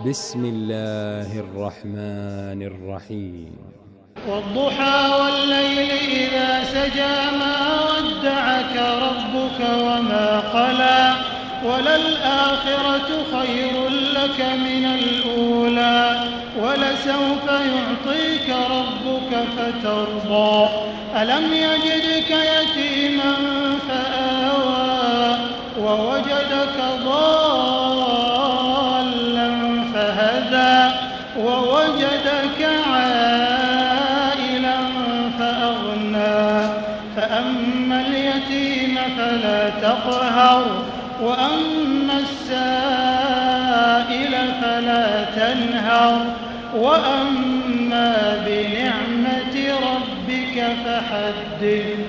بسم الله الرحمن الرحيم. والضحى والليل إذا سجى ما ودعك ربك وما قلى وللآخرة خير لك من الأولى ولسوف يعطيك ربك فترضى ألم يجدك يتيما فآوى ووجدك ضالا فهدى ووجدك عائلا فأغنى فأما اليتيم فلا تقهر وأما السائل فلا تنهر وأما بنعمة ربك فحدث.